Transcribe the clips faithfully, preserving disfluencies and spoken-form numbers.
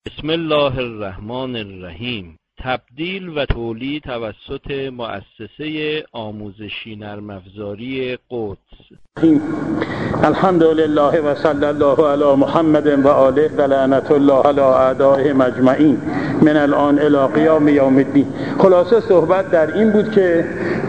بسم الله الرحمن الرحیم. تبدیل و تولید توسط مؤسسه آموزشی نرم افزاری قدس. الحمد لله و صلی الله علی محمد و آله و لعنت الله علی اعدائهم اجمعین من الان الی قیام یوم الدین. خلاصه صحبت در این بود که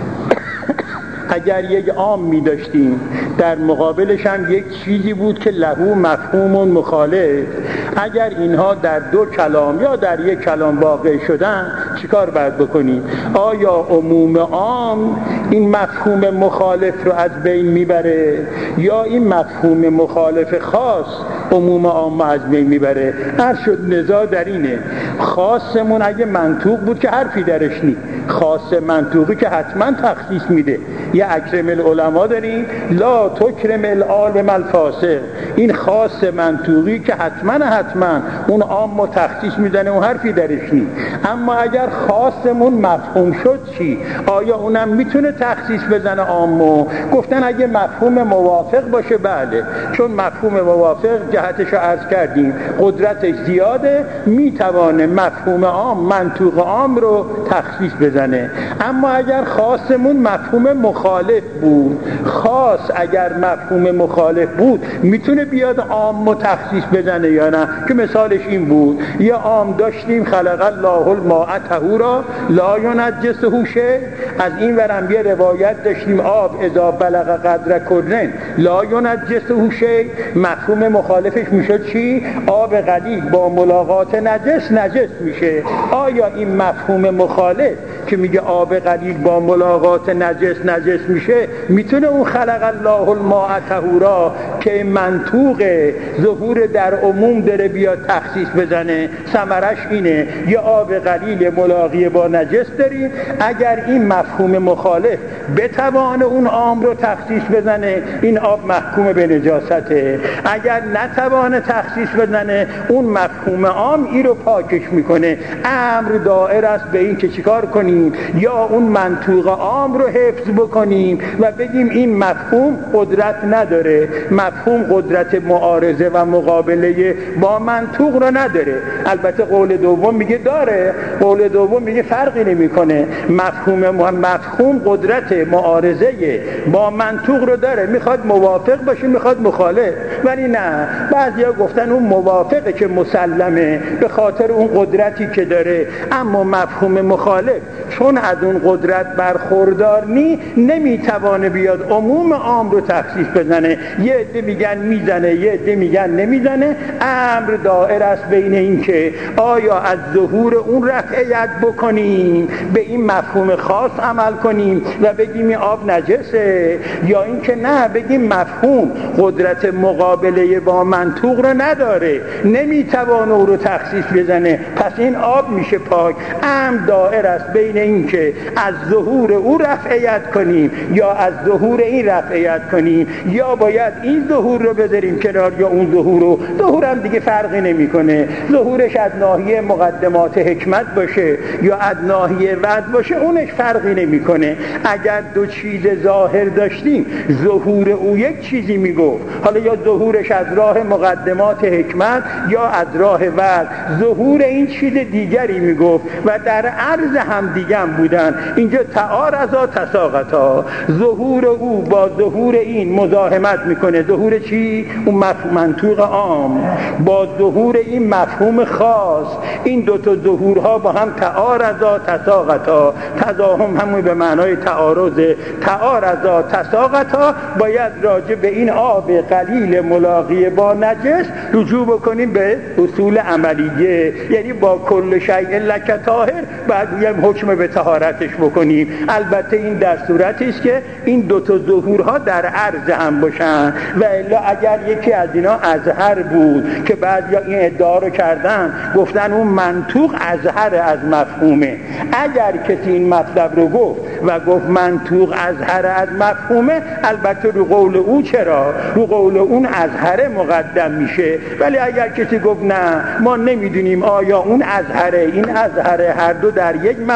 اگر یک عام می داشتیم در مقابلش هم یک چیزی بود که له مفهوم مخالف، اگر اینها در دو کلام یا در یک کلام واقع شدن چیکار باید بکنیم؟ آیا عموم عام این مفهوم مخالف رو از بین میبره یا این مفهوم مخالف خاص عموم عام از بین میبره؟ هر شد نزاع در اینه. خاصمون اگه منطوق بود که حرفی درش نیست، خاص منطوقی که حتما تخصیص میده. یه اکرم العلماء داریم، لا تکرم العالم الفاسق. این خاص منطوقی که حتما حتما اون عام تخصیص میدنه و حرفی درش نیست. اما اگر خاصمون مفهوم شد چی؟ آیا اونم میتونه تخصیص بزنه عامو؟ گفتن اگه مفهوم موافق باشه بله، چون مفهوم موافق جهتش رو عرض کردیم قدرتش زیاده، میتوانه مفهوم عام منطوق عام رو تخصیص بزنه. اما اگر خاصمون مفهوم مخالف بود، خاص اگر مفهوم مخالف بود میتونه بیاد عام تخصیص بزنه یا نه؟ که مثالش این بود، یه عام داشتیم خلق الله الماء طهورا لا ینجسه شیء. از این ورم یه روایت داشتیم آب اذا بلغ قدر کلن لا ینجسه شیء. مفهوم مخالفش میشد چی؟ آب قلیل با ملاقات نجس نجس میشه. آیا این مفهوم مخالف که میگه آب قلیل با ملاقات نجس نجس میشه میتونه اون خلق الله الماء طهورا که منطوق ظهور در عموم داره بیاد تخصیص بزنه؟ ثمرش اینه یا آب قلیل ملاقی با نجس داریم، اگر این مفهوم مخالف بتوانه اون عام رو تخصیص بزنه این آب محکوم به نجاسته. اگر نتوانه تخصیص بزنه اون مفهوم عام این رو پاکش میکنه. امر دائر است به این که چیکار کنیم؟ یا اون منطوق عام رو حفظ بکنیم و بگیم این مفهوم قدرت نداره، مفهوم قدرت معارضه و مقابله با منطوق رو نداره. البته قول دوم میگه داره، قول دوم میگه فرقی نمیکنه، مفهوم مفهوم قدرت معارضه با منطوق رو داره، میخواد موافق باشه میخواد مخالف. ولی نه، بعضیا گفتن اون موافقه که مسلمه به خاطر اون قدرتی که داره، اما مفهوم مخالف چون از اون قدرت برخوردار نی نمیتوانه بیاد عموم عام رو تخصیص بزنه. یه عده میگن میزنه، یه عده میگن نمیزنه. امر دائر است بین این که آیا از ظهور اون رفعیت بکنیم به این مفهوم خاص عمل کنیم و بگیم این آب نجسه، یا این که نه بگیم مفهوم قدرت مقابله با منطوق رو نداره نمیتوانه او رو تخصیص بزنه پس این آب میشه پاک. امر دائر است بین این که از ظهور او رفعیت کنیم یا از ظهور این رفعیت کنیم، یا باید این ظهور رو بذاریم کنار یا اون ظهور رو. ظهور هم دیگه فرقی نمیکنه، ظهورش از ناحیه مقدمات حکمت باشه یا از ناحیه وعد باشه اونش فرقی نمیکنه. اگر دو چیز ظاهر داشتیم ظهور او یک چیزی میگفت، حالا یا ظهورش از راه مقدمات حکمت یا از راه وعد ظهور این چیز دیگری میگفت و در عرض هم دیگه هم بودن. اینجا تعارضا تساقطا، ظهور او با ظهور این مزاحمت میکنه. ظهور چی؟ اون مفهوم منطوق عام با ظهور این مفهوم خاص، این دو تا ظهورها با هم تعارضا تساقطا. تضاهم همون به معنای تعارض، تعارضا تساقطا. باید راجع به این آب قلیل ملاقی با نجس رجوع بکنیم به اصول عملیه، یعنی با کل شیء لک طاهر بعد میگم حکم به طهارتش بکنیم. البته این در صورتی است که این دو تا ظهورها در عرض هم باشن، و الا اگر یکی از اینا ازهر بود که بعد یا این ادعا رو کردن گفتن اون منطوق ازهر از مفهومه. اگر کسی این مطلب رو گفت و گفت منطوق ازهر از مفهومه، البته رو قول او چرا؟ رو قول اون ازهر مقدم میشه. ولی اگر کسی گفت نه ما نمیدونیم آیا اون ازهره این ازهره، هر دو در یک مقامه،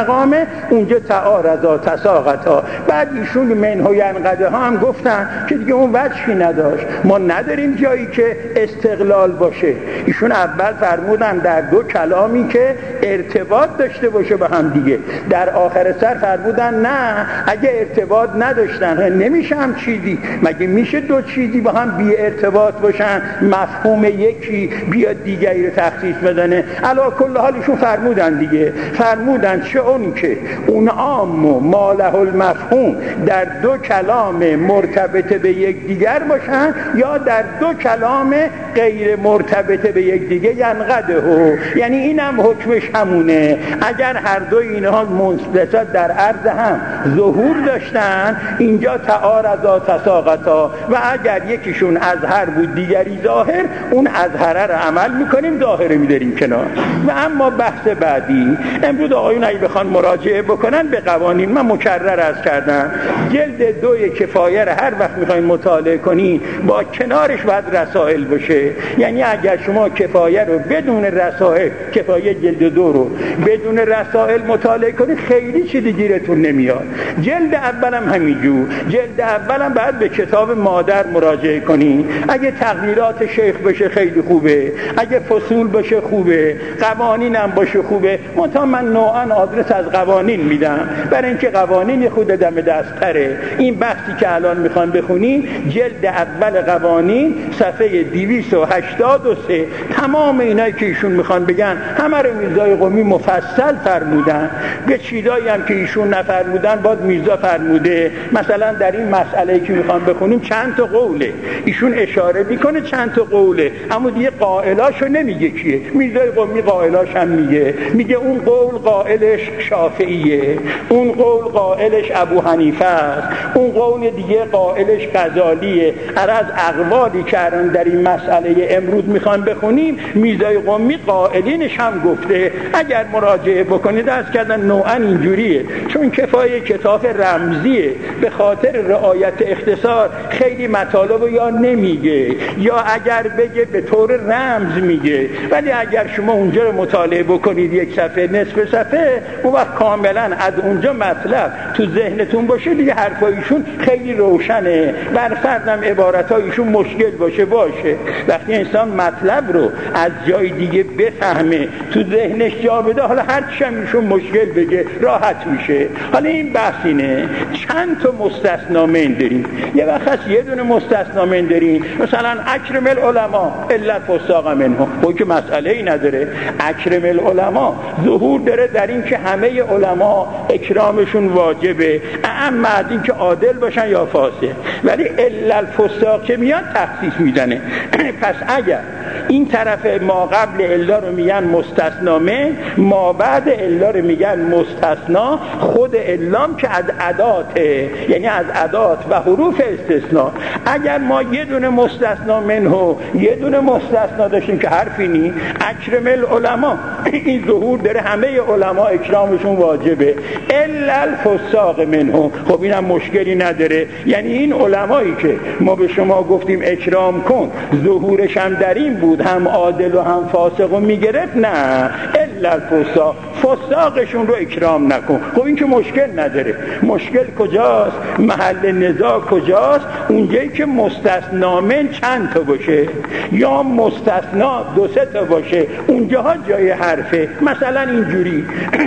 میکنه اونجا تعارضا تساقطا. بعد ایشون منه ینقده ها هم گفتن که دیگه اون وجهی نداشت، ما نداریم جایی که استقلال باشه. ایشون اول فرمودن در دو کلامی که ارتباط داشته باشه با هم دیگه، در آخر سر فرمودن نه اگه ارتباط نداشتن نمیشه هم چیزی. مگه میشه دو چیزی با هم بی ارتباط باشن مفهوم یکی بیاد دیگری رو تخصیص بدنه؟ علی کل حال ایشون فرمودن دیگه، فرمودن چه اون که اون عام و ماله المفهوم در دو کلام مرتبط به یک دیگر باشن یا در دو کلام غیر مرتبط به یک دیگه ینقده ها. یعنی اینم حکمش همونه، اگر هر دو اینها منسبت در عرض هم ظهور داشتن اینجا تعارضا تساقطا، و اگر یکیشون اظهر بود دیگری ظاهر، اون اظهره رو عمل میکنیم ظاهره میداریم کنار. و اما بحث بعدی امروز آقایون اگه بخوان مراجعه بکنن به قوانین، من مکرر عرض کردم جلد دوی کفایه رو هر وقت میخواین مطالعه کنین با کنارش باید رسائل باشه. یعنی اگر شما کفایه رو بدون رسائل، کفایه جلد دو رو بدون رسائل مطالعه کنید خیلی چیزی گیرتون نمیاد. جلد اولم همینجور، جلد اولم باید به کتاب مادر مراجعه کنین. اگه تغییرات شیخ بشه خیلی خوبه، اگه فصول باشه خوبه، قوانین هم باشه خوبه. منتها من نوعا آدرس از قوانین میدم برای اینکه قوانین خود دم دستره. این بحثی که الان میخوان بخونین جلد اول قوانین صفحه دویست و هشتاد و سه، تمام اینایی که ایشون میخوان بگن همه رو میرزای قمی مفصل فرمودن. به چیزایی هم که ایشون نفرمودن باید میرزا فرموده. مثلا در این مسئله که میخوان بخونیم چند تا قوله ایشون اشاره میکنه، چند تا قوله، اما دیگه قائلاشو نمیگه کیه. میرزای قمی قائلاش هم میگه، میگه اون قول قائلش شافعیه، اون قول قائلش ابو حنیفه است، اون قول دیگه قائلش غزالیه. از اقوالی که در این مسئله امروز میخوان بخونیم میرزای قمی قائلینش هم گفته. اگر مراجعه بکنید از کردن نوعا اینجوریه، چون کفایه کتاب رمزیه، به خاطر رعایت اختصار خیلی مطالب یا نمیگه یا اگر بگه به طور رمز میگه. ولی اگر شما اونجا رو مطالعه بکنید یک صفحه نصف صفحه، اون وقت کاملا از اونجا مطلب تو ذهنتون باشه دیگه. حرفایشون خیلی روشنه، بر فردم عبارتایشون مشکل باشه باشه. وقتی انسان مطلب رو از جای دیگه بفهمه تو ذهنش جا بده، حالا هر چی هم ایشون مشکل بگه راحت میشه. حالا این بحث اینه چند تا مستثنا من داریم. یه وقت هست یه دونه مستثنا من داریم، مثلا اکرم العلماء الا فساق منهم، خب که مسئله ای نداره. اکرم العلماء ظهور داره در این که همه علما اکرامشون واجبه، اما از این که عادل باشن یا فاسق. ولی الا الفساق که میاد تخصیص میزنه. پس اگر این طرف ما قبل الا رو میگن مستثنا من، ما بعد الا رو میگن مستثنا. خود الام که از اداته، یعنی از ادات و حروف استثناء. اگر ما یه دونه مستثنا منه یه دونه مستثنا داشتیم که حرفی نی، اکرم العلماء، این ظهور داره همه علما اکرامشون واجبه، الا الفساق منه. خب اینم مشکلی نداره. یعنی این علمایی که ما به شما گفتیم اکرام کن، ظهورش هم در این بود هم عادل و هم فاسق و میگرفت، نه الا الفساق، فساقشون رو اکرام نکن. خب این که مشکل نداره. مشکل کجاست؟ محل نزاع کجاست؟ اونجایی که مستثنا من چند تا باشه یا مستثنا دو سه تا باشه، اونجاها جای حرفه. مثلا اینجوری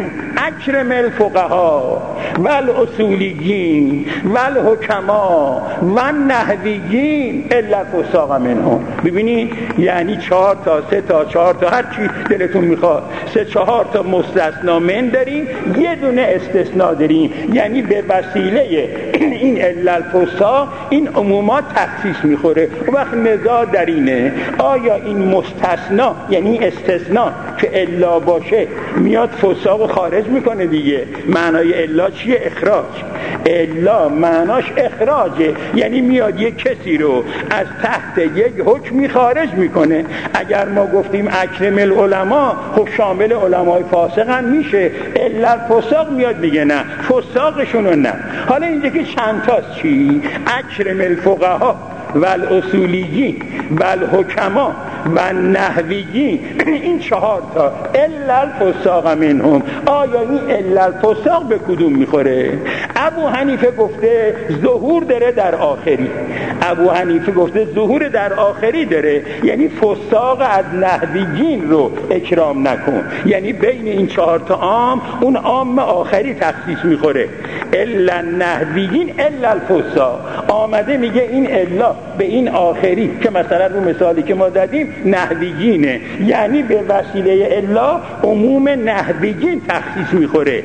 اکرم الفقها و الاصولیین و الحکما و النحویین الا فساق منهم. ببینید یعنی چهار تا سه تا چهار تا هر چی دلتون میخواد، سه چهار تا مستثنا من داریم، یه دونه استثناء داریم. یعنی به وسیله این الا الفساق این عمومات تخصیص میخوره. و وقت نزاع در اینه آیا این مستثنا یعنی استثناء که الا باشه میاد فساق خارج میکنه دیگه. معنای الا چیه؟ اخراج. الا معناش اخراجه، یعنی میاد یک کسی رو از تحت یک حکمی خارج میکنه. اگر ما گفتیم اکرم العلماء، خب شامل علمای فاسق هم میشه. الا الفساق میاد میگه نه، فساقشونو نه. حالا اینجا که چند تاست چی؟ اکرم الفقها و الاصولیین و الحکما و نحویین، این چهار تا الا الفساق منهم، آیا این الا الفساق به کدوم میخوره؟ ابو حنیفه گفته ظهور داره در آخری، ابو حنیفه گفته ظهور در آخری داره، یعنی فساق از نحویین رو اکرام نکن، یعنی بین این چهار تا عام اون عام آخری تخصیص میخوره. الا نحویین الا الفساق، آمده میگه این الا به این آخری که مثلا رو مثالی که ما دادیم نحویینه، یعنی به وسیله الا عموم نحویین تخصیص میخوره،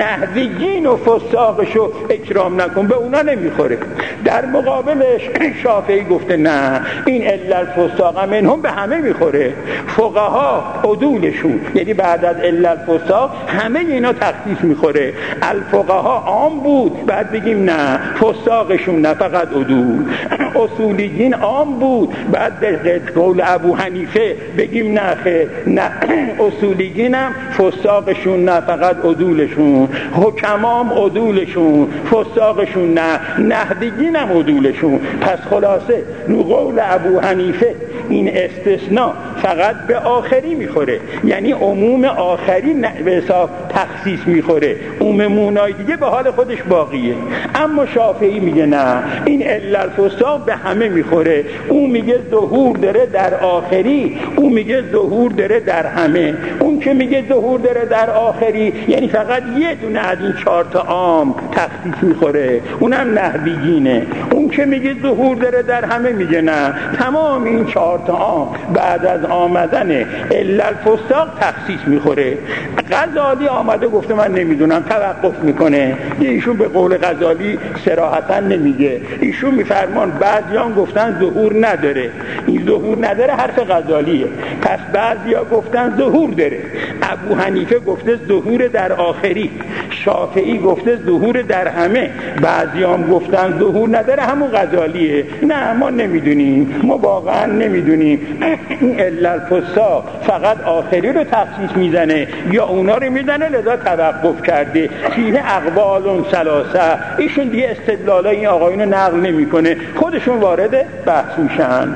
نحویین و فساقشو اکرام نکن، به اونا نمیخوره. در مقابلش شافعی گفته نه، این الا الفساق منهم به همه میخوره، فقها عدولشون یعنی بعد از الا الفساق همه اینا تخصیص میخوره. الفقها عام بود بعد بگیم نه فساقشون نه فقط عدول، اصولیین عام بود بعد به قول ابو حنیفه بگیم نه خیر نه اصولیین هم فساقشون نه فقط عدولشون، حکمام عدولشون فساقشون نه، نحویین هم عدولشون. پس خلاصه رو قول ابو حنیفه این استثناء فقط به آخری میخوره، یعنی عموم آخری به حساب تخصیص میخوره، عمومونای دیگه به حال خودش باقیه. اما شافعی میگه نه، این الا الفساق به همه میخوره، اون میگه ظهور داره در آخری، اون میگه ظهور داره در همه. اون که میگه ظهور داره در آخری یعنی فقط یه دونه از این چهار تا عام تخصیص میخوره، اونم نحویینه. اون که میگه ظهور داره در همه میگه نه، تمام این چهار تا عام بعد از آمدن الا الفساق تخصیص میخوره. غزالی آمده گفته من نمیدونم، توقف میکنه، ایشون به قول غزالی صراحتا نمیگه، ایشون میفرمان بعضیان گفتن ظهور نداره، این ظهور نداره حرف غزالیه، پس بعضیا گفتن ظهور داره. ابو حنیفه گفته ظهور در آخری، شافعی گفته ظهور در همه، بعضیام گفتن ظهور نداره، همون غزالیه. نه ما نمیدونیم، ما واقعا نمیدونیم این الا الفساق فقط آخری رو تخصیص میزنه یا اونا رو میزنه، لذا توقف کرده. فیه اقوال ثلاثه، ایشون دیگه استدلالای این آقایون رو نقل نمیکنه، خودشون وارد بحث میشن.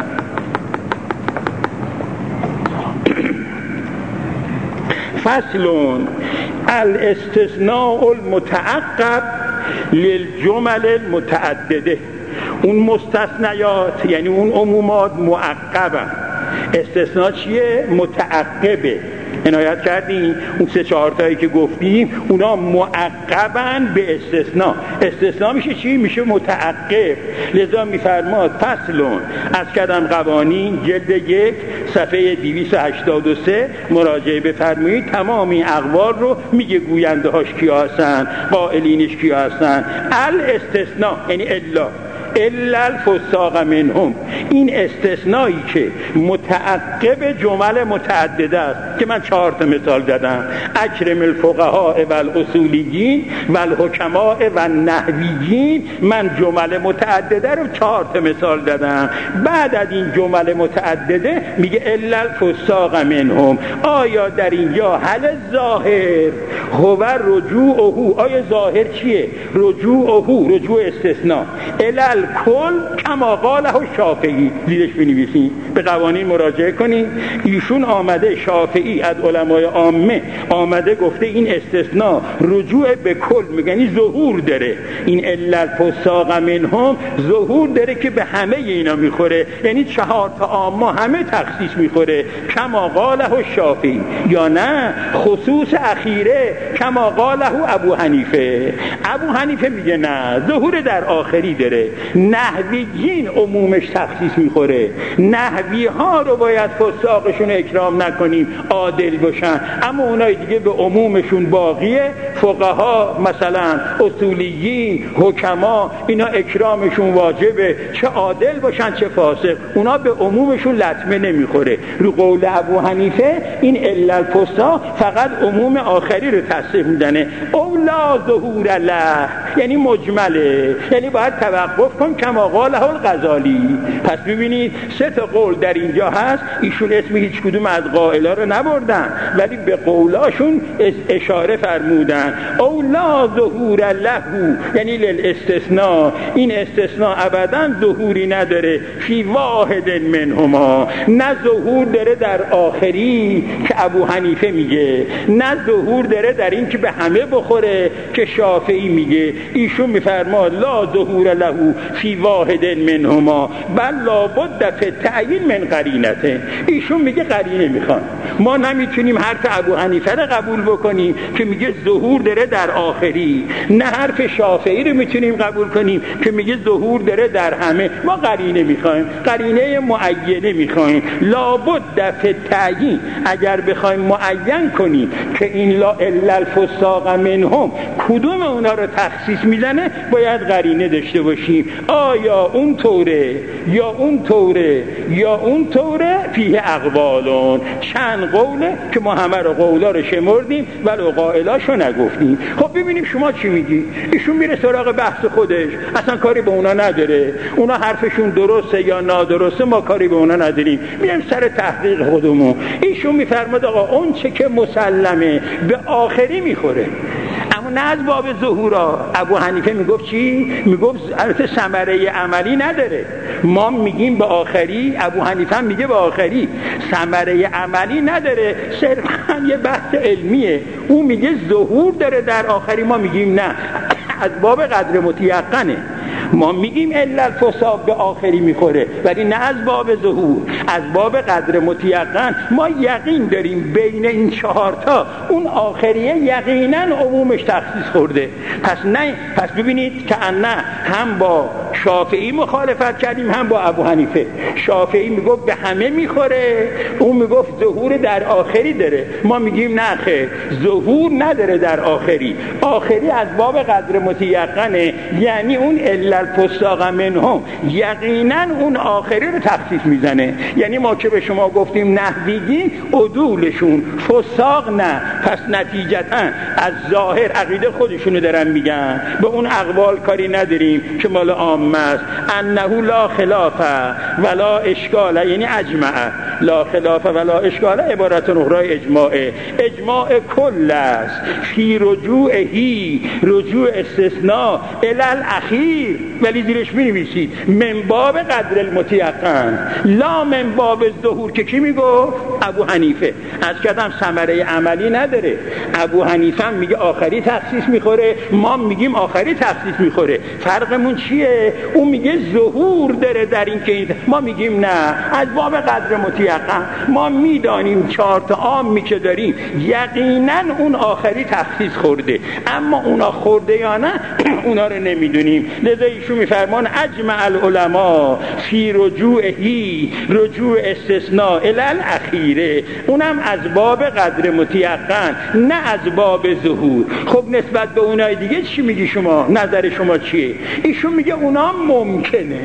فصل الاستثناء المتعقب للجمل المتعدده، اون مستثنیات یعنی اون عمومات معقبن. استثناء چیه؟ متعقبه. عنایت کردیم اون سه چهار تایی که گفتیم اونا معقبن به استثناء. استثناء میشه چی؟ میشه متعقب. لذا میفرماد فصلون از کدم قوانین جلد یک صفحه دویست و هشتاد و سه مراجعه بفرمایید. تمام این اقوال رو میگه گوینده هاش کیا هستن، قائلینش کیا هستن. الاستثناء یعنی الا الا الفساق منهم، این استثنایی که متعقب جمل متعدده است که من چهار تا مثال دادم. اکرم الفقهاء و الاصولیین و الحکماء و النحویین، من جمل متعدده رو چهار تا مثال دادم. بعد از این جمل متعدده میگه الا الفساق منهم. آیا در اینجا حل ظاهر هو رجوعه، آیا ظاهر چیه؟ رجوعه، رجوع استثناء الا کل کما قاله شافعی. زیرش بنویسین، به قوانین مراجعه کنین. ایشون آمده، شافعی از علمای عامه آمده گفته این استثناء رجوع به کل میگنی ظهور داره. این الا الفساق منهم ظهور داره که به همه اینا میخوره، یعنی چهار تا عامه همه تخصیص میخوره کما قاله شافعی، یا نه خصوص اخیره کما قاله ابو حنیفه. ابو حنیفه میگه نه ظهور در آخری داره. نحویین عمومش تخصیص میخوره، نحوی ها رو باید فساقشون اکرام نکنیم، عادل باشن، اما اونای دیگه به عمومشون باقیه. فقها مثلا اصولیین، حکما، اینا اکرامشون واجبه، چه عادل باشن چه فاسق، اونا به عمومشون لطمه نمیخوره. رو قول ابو حنیفه این الا الفساق فقط عموم آخری رو تصریح میدنه. اولا ظهور له یعنی مجمله، یعنی باید توقف بکن کما قاله الغزالی. پس ببینید سه تا قول در اینجا هست، ایشون اسم هیچ کدوم از قائلا رو نبردن ولی به قولاشون اشاره فرمودن. او لا ظهور له، یعنی للاستثناء، این استثناء ابدا ظهوری نداره فی واحد منهما، نه ظهور داره در آخری که ابو حنیفه میگه، نه ظهور داره در این که به همه بخوره که شافعی میگه. ایشون میفرماد لا ظهور له فی واحد منهما بل لا بد فی تعیین من قرینته. ایشون میگه قرینه میخوان، ما نمیتونیم حرف ابو حنیفه رو قبول بکنیم که میگه ظهور داره در آخری، نه حرف شافعی رو میتونیم قبول کنیم که میگه ظهور داره در همه. ما قرینه میخوایم، قرینه معینه میخوایم. لابد فی تعیین، اگر بخوایم معین کنیم که این لا الا الفساق منهم کدوم اونا رو تخصیص میزنه، باید قرینه داشته باشیم. آیا اون طوره یا اون طوره یا اون طوره؟ فیه اقوالون، چند قوله که ما همه رو قولا رو شمردیم ولو قائلاشو نگفتیم. خب ببینیم شما چی میگی. ایشون میره سراغ بحث خودش، اصلا کاری به اونا نداره، اونا حرفشون درسته یا نادرسته ما کاری به اونا نداریم، میایم سر تحقیق خودمون. ایشون میفرماد آقا اون چه که مسلمه به آخری میخوره، اما نه از باب ظهورا. ابو حنیفه میگفت چی؟ میگفت البته ثمره عملی نداره، ما میگیم به آخری، ابو حنیفه میگه به آخری ثمره عملی نداره، صرفا یه بحث علمیه. اون میگه ظهور داره در آخری، ما میگیم نه از باب قدر متیقنه. ما میگیم الا الفساق به آخری میخوره ولی نه از باب ظهور، از باب قدر متیقن. ما یقین داریم بین این چهار تا اون آخریه یقینا عمومش تخصیص خورده. پس نه، پس ببینید که نه هم با شافعی مخالفت کردیم هم با ابو حنیفه. شافعی میگفت به همه میخوره، اون میگفت ظهور در آخری داره. ما میگیم نه خیر، ظهور نداره در آخری، آخری از باب قدر متیقنه، یعنی اون الا الفساق منهم یقینا اون آخری رو تخصیص میزنه. یعنی ما که به شما گفتیم نحویگی عدولشون فساق نه، پس نتیجتا از ظاهر عقیده خودشونو دارن میگن، به اون اقوال کاری نداریم که مال عامه است. انه لا خلاف ولا اشکال، یعنی اجمع، لا خلاف ولا اشکال عبارت اخرى اجماعه، اجماع کل است فی رجوعهی، رجوع استثناء الی الاخیر، ولی زیرش می نویسید من باب قدر المتیقن لا من باب ظهور. که کی میگفت؟ ابو حنیفه. از کدام ثمره عملی نداره. ابو حنیفه میگه آخری تخصیص میخوره، ما میگیم آخری تخصیص میخوره. فرقمون چیه؟ اون میگه ظهور داره در این که ما میگیم نه از باب قدر متیقن. ما میدانیم چهار تا عامی که داریم یقینا اون آخری تخصیص خورده، اما اونا خورده یا نه اونا رو نمیدونیم. لذا ایشون میفرمان اجمع العلماء فی رجوعهی، رجوع استثناء الی الاخیره، اونم از باب قدر متیقن نه از باب ظهور. خب نسبت به اونای دیگه چی میگی شما؟ نظر شما چیه؟ ایشون میگه اونا ممکنه،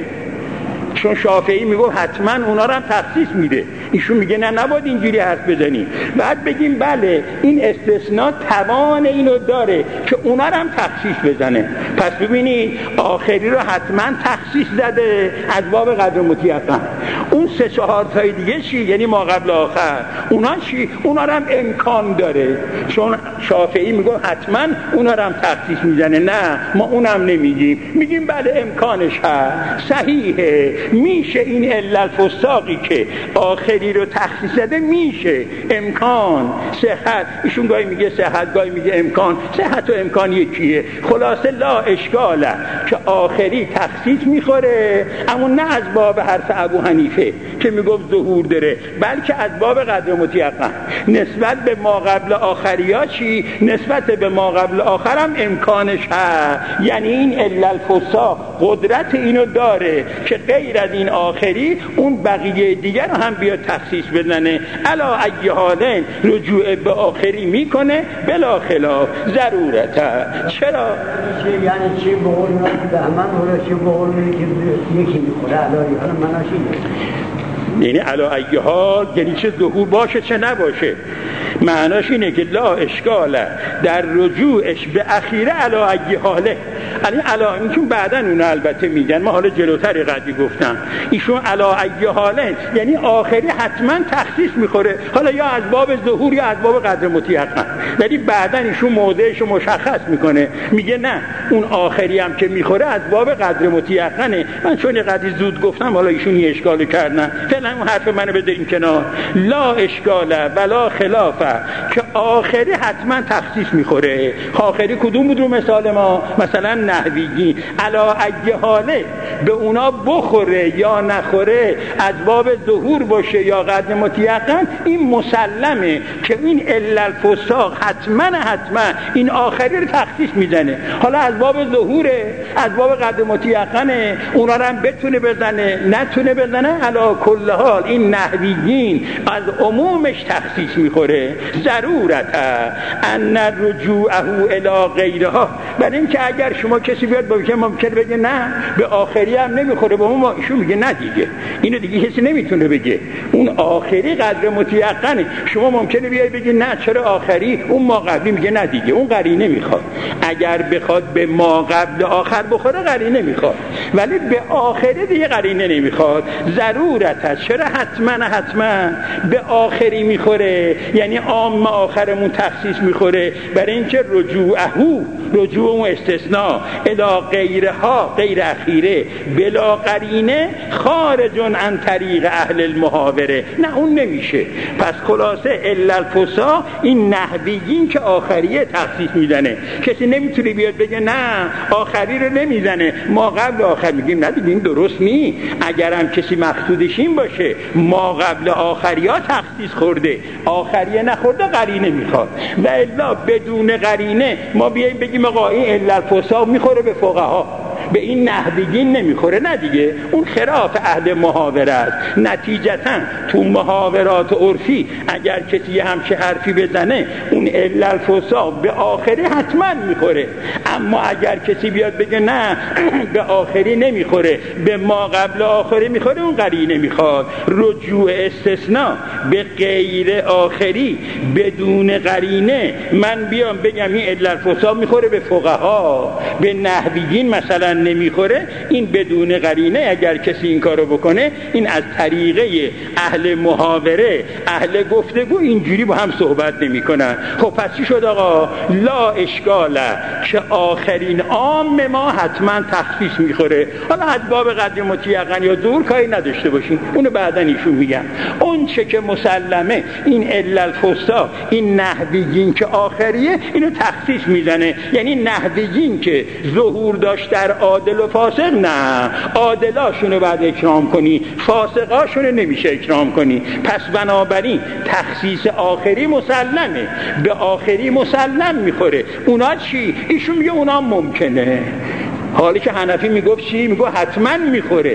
چون شافعی میگه حتما اونا رو هم تخصیص میده، ایشون میگه نه نباید اینجوری حرف بزنیم. بعد بگیم بله این استثناء توان اینو داره که اونا رو هم تخصیص بزنه. پس ببینید آخری رو حتما تخصیص زده از باب قدر متیقن. اون سه چهار تای دیگه چی؟ یعنی ما قبل آخر اونا چی؟ اونا رو هم امکان داره، چون شافعی میگه حتما اونا رو هم تخصیص میزنه. نه ما اونم نمیگیم، میگیم بله امکانش هست، صحیحه، میشه این الا الفساقی که آخری رو تخصیص زده میشه، امکان، صحت. ایشون گاهی میگه صحت گاهی میگه امکان، صحت و امکان یکیه. خلاصه لا اشکاله که آخری تخصیص میخوره، اما نه از باب حرف ابو حنیفه که میگفت ظهور داره، بلکه از باب قدر متیقن. نسبت به ما قبل آخریا چی؟ نسبت به ما قبل آخرم امکانش هست، یعنی این الا الفساق قدرت اینو داره که غیر از این آخری اون بقیه دیگر هم بیاد تخصیص بزنه. علا ای حالن رجوع به آخری میکنه بلا خلاف ضرورته. چرا؟ یعنی چی بقول بهمن ولا چی بقول یکی میخوره علایی حالا مناشی، یعنی علا ای حال یعنی چه ظهور باشه چه نباشه. معناش اینه که لا اشکاله در رجوعش به اخیره علا ای حاله، علی علا ایشون بعدن اون البته میگن، ما حالا جلوتر قضیه گفتم ایشون علا ای حاله یعنی آخری حتما تخصیص میخوره، حالا یا از باب ظهور یا از باب قدر مطیقا، ولی بعدن ایشون موضعش رو مشخص میکنه، میگه نه اون آخری هم که میخوره از باب قدر مطیقنه. من چون یه قضیه زود گفتم حالا ایشون یه اشکال کردن، فعلا اون حرف منو بذاریم کنار. لا اشکاله ولا خلافه که آخری حتما تخصیص میخوره. آخری کدوم بود رو مثال ما؟ مثلا نحویگی علا ای حاله به اونا بخوره یا نخوره، از باب ظهور باشه یا قدر مطیقا، این مسلمه که این الا الفساق حتما حتما این آخری رو تخصیص میزنه. حالا از باب ظهوره از باب قدر مطیقنه، اونا رو هم بتونه بزنه نتونه بزنه، علا کل حال این نحویین از عمومش تخصیص میخوره. ضرورت ان رجوعه الی غیرها، برای اینکه اگر شما کسی بیاد باشه ممکنه بگه نه به آخری هم نمیخوره، با ما ایشون میگه نه دیگه اینو دیگه کسی نمیتونه بگه، اون آخری قدر مطیقنه. شما ممکنه بیای بگی نه چرا آخری، اون ما قبلی میگه نه دیگه اون قرینه میخواد. اگر بخواد به ما قبل آخر بخوره قرینه میخواد، ولی به آخری دیگه قرینه نمیخواد. ضرورت هست. چرا حتما حتما به آخری میخوره؟ یعنی عام آخرمون تخصیص میخوره، برای اینکه رجوعه رجوع اون استثناء الی غیرها غیر اخیره بلا قرینه خارج عن طریق اهل المحاوره، نه اون نمیشه. پس خلاصه الا الفساق این نحویین که آخریه تخصیص میزنه. کسی نمیتونه بیاد بگه نه آخری رو نمیزنه ما قبل آخر، میگیم نه دیگه این درست نی. اگرم کسی مقصودش این باشه ما قبل آخریا تخصیص خورده آخریه نخورده قرینه میخواد، و الا بدون قرینه ما بیاییم بگیم آقا این الا الفساق میخوره به فقها به این نحویین نمیخوره، نه دیگه اون خلاف اهل محاوره است. نتیجتا تو محاورات عرفی اگر کسی همچه حرفی بزنه اون الا الفساق به آخری حتما میخوره، اما اگر کسی بیاد بگه نه به آخری نمیخوره به ما قبل آخری میخوره، اون قرینه میخواد. رجوع استثناء به غیر آخری بدون قرینه، من بیام بگم این الا الفساق میخوره به فقها به نحویین مثلا نمیخوره، این بدون قرینه اگر کسی این کارو بکنه این از طریقه اهل محاوره اهل گفتگو اینجوری با هم صحبت نمیکنن. خب پس چی شد آقا؟ لا اشکاله که آخرین عام ما حتما تخصیص میخوره، حالا از باب قدر مطیقا یا ظهور کاری نداشته باشین، اونو بعدا ایشون میگن. اون چه که مسلمه این الا الفساق این نحویین که آخریه اینو تخصیص میزنه، یعنی نحویین که ظهور داشت در عادل و فاسق نه، عادلاشونو بعد اکرام کنی فاسقاشونو نمیشه اکرام کنی. پس بنابراین تخصیص آخری مسلمه، به آخری مسلم میخوره. اونا چی؟ ایشون میگه اونا ممکنه، حالی که حنفی میگفت چی؟ میگفت حتما میخوره.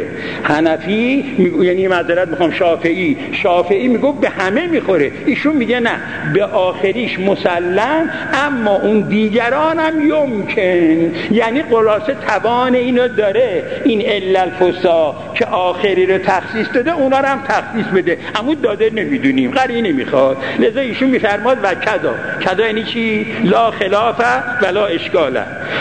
حنفی میگو... یعنی معذرت میخوام شافعی شافعی میگفت به همه میخوره، ایشون میگه نه به آخریش مسلم، اما اون دیگران هم یمکن، یعنی خلاصه توان اینو داره این الا الفساق که آخری رو تخصیص داده اونا رو هم تخصیص بده، اما داده نمیدونیم قرینه میخواد. لذا ایشون میفرماد و کذا کذا یعنی چی؟ لا خلافه ولا اشکاله،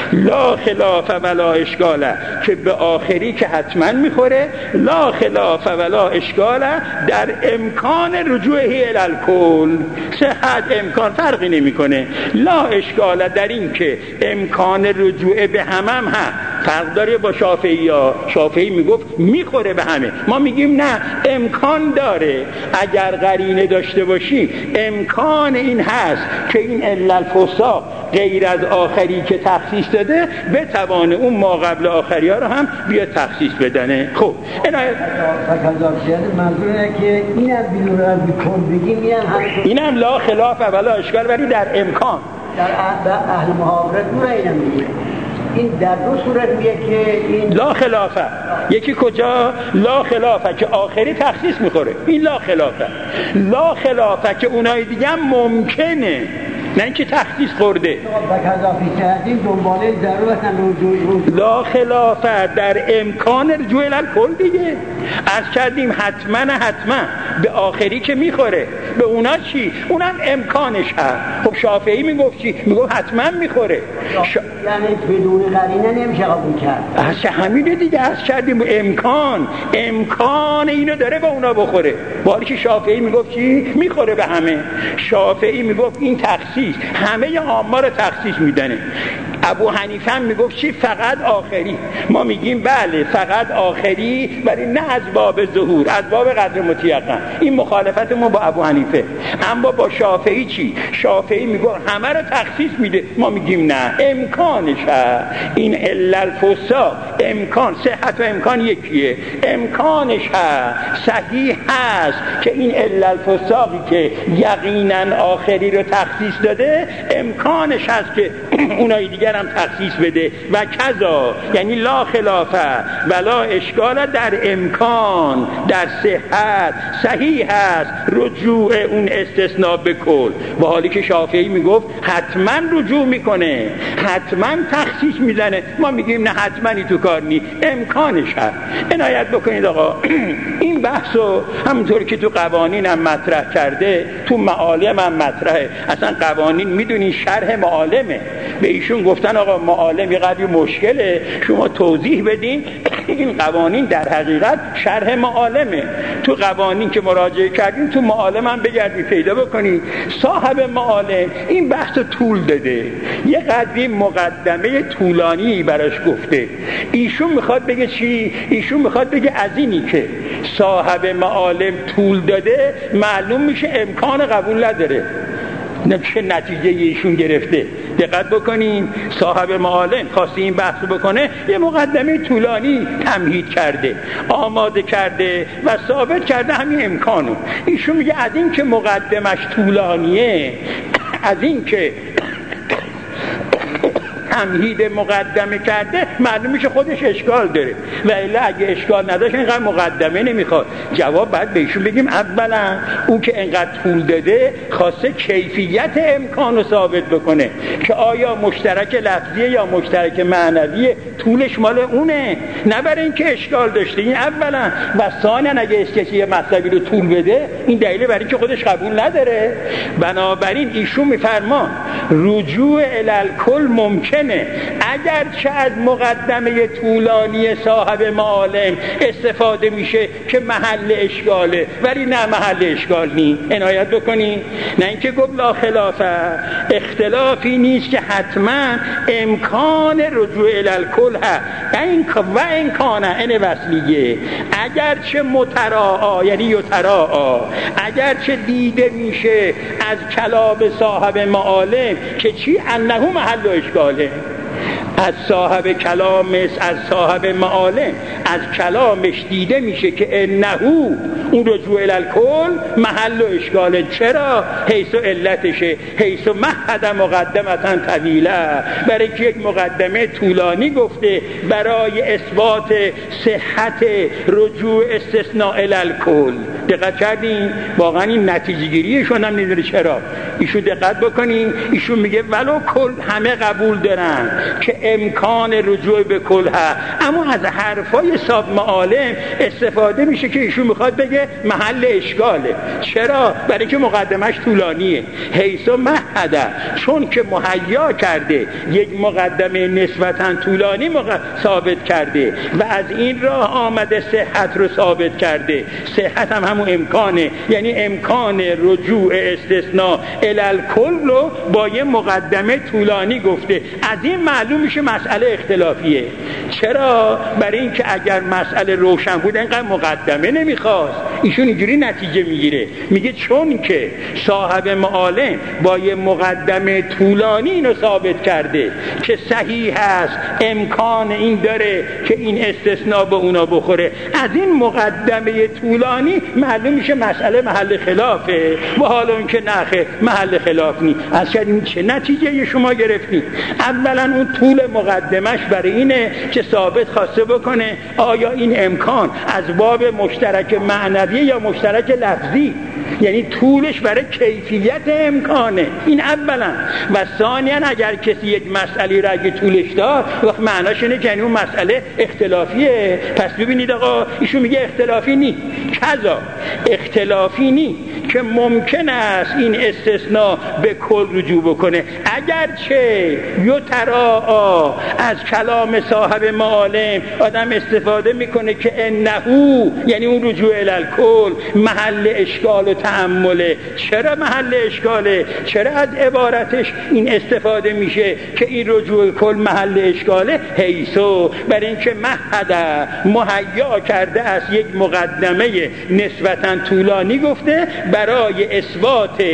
لا خلافه ولا اشکاله که به آخری که حتما میخوره، لا خلاف ولا اشکاله در امکان رجوعه الی الکل، صحت امکان فرقی نمیکنه. لا اشکاله در این که امکان رجوع به همم هم, هم فرق داره با شافعی ها. شافعی میگفت میخوره به همه، ما میگیم نه امکان داره. اگر قرینه داشته باشیم امکان این هست که این الا الفساق غیر از آخری که تخصیص داده بتوانه اون ما قبل آخری ها رو هم بیا تخصیص بدنه. خب منظور اینه که این هم بیلون رو بکن بگیم این هم لا خلاف ولا اشکال، ولی در امکان در اهل محاورت نور اینم میگه این در دو صورت میگه که این لا خلافه. یکی کجا؟ لا خلافه که آخری تخصیص میخوره، این لا خلافه. لا خلافه که اونای دیگه هم ممکنه، نه اینکه تخصیص خورده. و کذافی کردیم دنباله ضرورت هم رجوعی لا خلافه در امکان رجوع الکل دیگه. از کردیم حتما حتما به آخری که میخوره، به اونا چی؟ اونم امکانش هست. خب شافعی میگفت چی؟ میگفت حتما میخوره. شا... یعنی بدون قرینه نمیشه قبول کرد. اصلا همینه دیگه، از کردیم امکان امکان اینو داره با اونا بخوره. با حالی که شافعی میگفت چی؟ میخوره به همه. شافعی میگفت این تخصیص همه عامه رو تخصیص میدنه. ابو حنیفه هم میگفت چی؟ فقط آخری. ما میگیم بله فقط آخری، ولی نه از باب ظهور، از باب قدر متیقن. این مخالفت ما با ابو حنیفه. اما با شافعی چی؟ شافعی میگفت همه رو تخصیص میده، ما میگیم نه امکانش هست. این الا الفسا امکان، صحت و امکان یکیه، امکانش هست، صحیح هست که این الا الفساقی که یقینا آخری رو تخصیص داده امکانش هست که اونای دیگر هم تخصیص بده. و کذا یعنی لا خلافه ولا اشکال در امکان، در صحت صحیح هست رجوع اون استثناء به کل. و حالی که شافعی میگفت حتما رجوع میکنه، حتما تخصیص میزنه، ما میگیم نه حتما تو کار نی، امکانش هست. عنایت بکنید آقا این بحثو همونطور که تو قوانین هم مطرح کرده تو معالم هم مطرحه. اصلا قوانین میدونی شرح معالمه، به ایشون گفتن آقا معالم یه قدری مشکله، شما توضیح بدین. این قوانین در حقیقت شرح معالمه. تو قوانین که مراجعه کردیم تو معالم هم بگردی پیدا بکنی. صاحب معالم این بحث طول داده، یه قدری مقدمه طولانی براش گفته. ایشون میخواد بگه چی؟ ایشون میخواد بگه از اینی که صاحب معالم طول داده معلوم میشه امکان قبول نداره. چه نتیجه ایشون گرفته؟ دقت بکنین، صاحب معالم خواسته این بحث بکنه یه مقدمه طولانی تمهید کرده، آماده کرده و ثابت کرده همین امکانو. ایشون میگه از این که مقدمش طولانیه، از این که تمهید مقدمه کرده معلوم میشه خودش اشکال داره، و الا اگه اشکال نداشت اینقدر مقدمه نمیخواد. جواب بعد بهشون بگیم اولا اون که اینقدر طول داده خواسته کیفیت امکان رو ثابت بکنه که آیا مشترک لفظیه یا مشترک معنویه، طولش مال اونه، نه برای اینکه اشکال داشته. این اولا. و ثانیا اگه کسی یه مطلبی رو طول بده این دلیل برای اینکه خودش قبول نداره. بنابراین ایشون میفرما رجوع الی الکل ممکن اگر چه از مقدمه طولانی صاحب معالم استفاده میشه که محل اشکاله، ولی نه محل اشکال نی. عنایت بکنی، نه اینکه گفت لا خلافه، اختلافی نیست که حتما امکان رجوع الی الکل هست. این و امکانه این وصلیه، اگر چه متراعا یعنی یتراعا، اگر چه دیده میشه از کلام صاحب معالم که چی؟ انه محل اشکاله. از صاحب کلامش، از صاحب معالم، از کلامش دیده میشه که انه اون رجوع الی الکل محل و اشکاله. چرا؟ حیث علتشه، حیث مهد مقدمتا طویله، برای که یک مقدمه طولانی گفته برای اثبات صحت رجوع استثناء الی الکل. دقت کردین؟ واقعا این نتیجه گیریشون هم نمیدونه. چرا؟ ایشون دقت بکنین، ایشون میگه ولو کل همه قبول دارن که امکان رجوع به کل هست، اما از حرفای صاحب معالم استفاده میشه که ایشون میخواد بگه محل اشکاله. چرا؟ برای که مقدمش طولانیه. حیث مهده، چون که مهیا کرده یک مقدمه نسبتا طولانی مق... ثابت کرده و از این راه آمده صحت رو ثابت کرده. صحت هم همون امکانه، یعنی امکان رجوع استثناء الی الکل رو با یه مقدمه طولانی گفته. از این معلوم میشه مسئله اختلافیه. چرا؟ برای اینکه اگر مسئله روشن بود اینقدر مقدمه نمیخواست. ایشون اینجوری نتیجه میگیره، میگه چون که صاحب معالم با یه مقدمه طولانی اینو ثابت کرده که صحیح هست، امکان این داره که این استثناء به اونا بخوره، از این مقدمه طولانی معلوم میشه مسئله محل خلافه. و حالا اون که نخه محل خلاف نی. از کردیم چه نتیجه شما گرفتید؟ اولا اون طول مقدمش برای اینه که ثابت خواسته بکنه آیا این امکان از باب مشترک معنوی یا مشترک لفظی، یعنی طولش برای کیفیت امکانه. این اولا. و ثانیا اگر کسی یک مسئله را اگه طولش داد وقت معناش اینه که اون مسئله اختلافیه. پس ببینید آقا ایشون میگه اختلافی نی، کذا اختلافی نی که ممکن است این استثناء به کل رجوع بکنه. اگرچه یتراءا از کلام صاحب معالم آدم استفاده میکنه که انهو یعنی اون رجوع الالکل محل اشکال و تأمله. چرا محل اشکاله؟ چرا از عبارتش این استفاده میشه که این رجوع کل محل اشکاله؟ حیثو برای اینکه مهده مهیا کرده است یک مقدمه نسبتاً طولانی گفته برای اثبات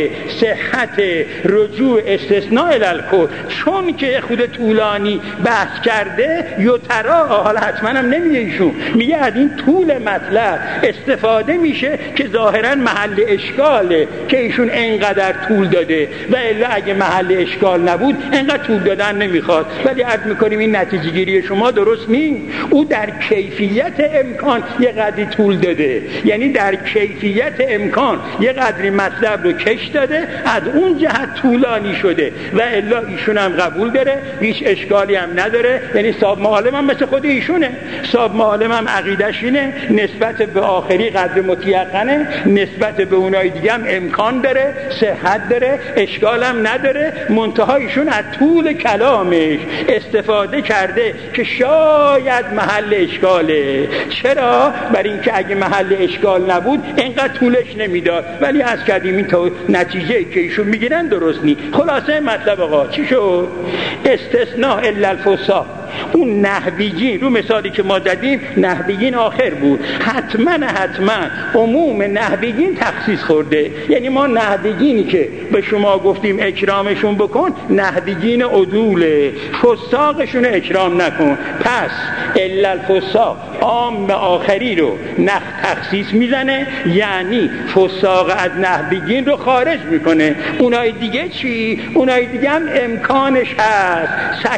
صحت رجوع استثناء الالکل. چون که خود طولانی بحث کرده یترا، حالا حتما هم نمیگه ایشون، میگه از این طول مطلب استفاده میشه که ظاهرا محل اشکاله که ایشون انقدر طول داده و الا اگه محل اشکال نبود انقدر طول دادن نمیخواد. ولی عرض میکنیم این نتیجه گیری شما درست نیست. او در کیفیت امکان یه قدری طول داده، یعنی در کیفیت امکان یه قدری مطلب رو کش داده، از اون جهت طولانی شده و الا ایشون هم قبول داره، هیچ اشکالی هم نداره. یعنی صاحب معالم هم مثل خود ایشونه، صاحب معالم هم عقیدش اینه، نسبت به آخری قدر متیقنه، نسبت به اونای دیگه هم امکان داره، صحت داره، اشکال هم نداره. منتها ایشون از طول کلامش استفاده کرده که شاید محل اشکاله. چرا؟ برای اینکه اگه محل اشکال نبود اینقدر طولش نمیداد. ولی از کردیم این تا نتیجه که ایشون میگیرن درست نی. خلاصه مطلب آقا چی شد؟ استثناء الا الفساق، اون نحویگین رو مثالی که ما زدیم نحویگین آخر بود، حتما حتما عموم نحویگین تخصیص خورده. یعنی ما نحویگینی که به شما گفتیم اکرامشون بکن نحویگین عدوله، فساقشون اکرام نکن. پس الا الفساق عام آخری رو نخ تخصیص میزنه، یعنی فساق از نحویگین رو خارج میکنه. اونای دیگه چی؟ اونای دیگه هم امکانش هست،